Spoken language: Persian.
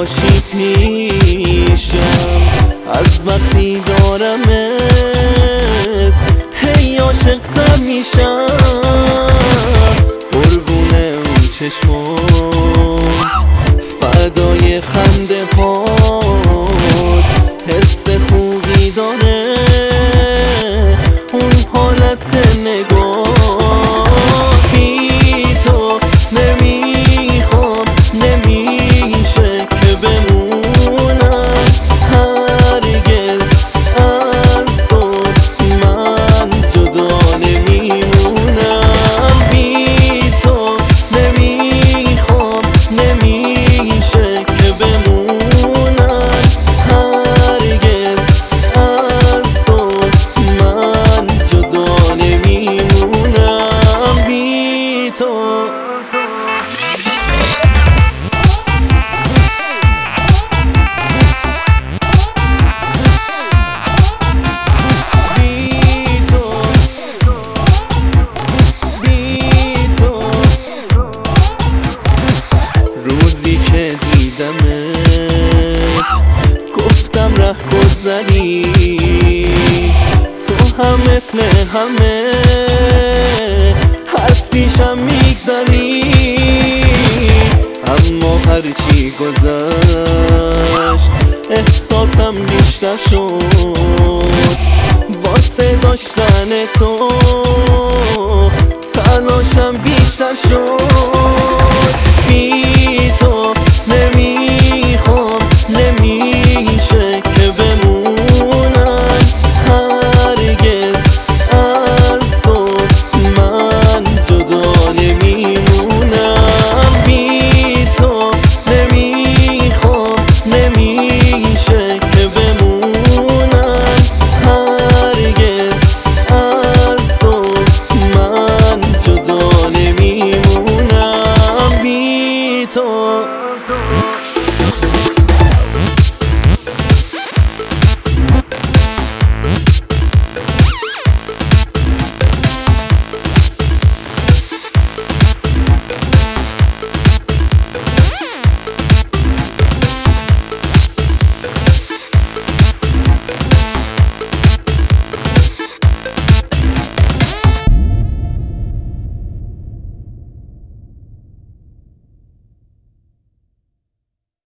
باشی پیشم، از وقتی دارمت هی عاشق‌تر میشم. قربونه اون چشمات، فدای خنده هات، حس خوبی داره اون حالت نگاه. بی تو نمیخوام، نمیشه که بمونم هرگز از تو من جدا نمیمونم. بی تو نمیخوام، نمیشه که بمونم هرگز از تو من جدا نمیمونم. بی تو روزی که دیدمت گفتم ره گذری، تو هم مثل همه از پیشم میگذری. اما هرچی گذشت احساسم بیشتر شد، واسه داشتن تو تلاشم بیشتر شد.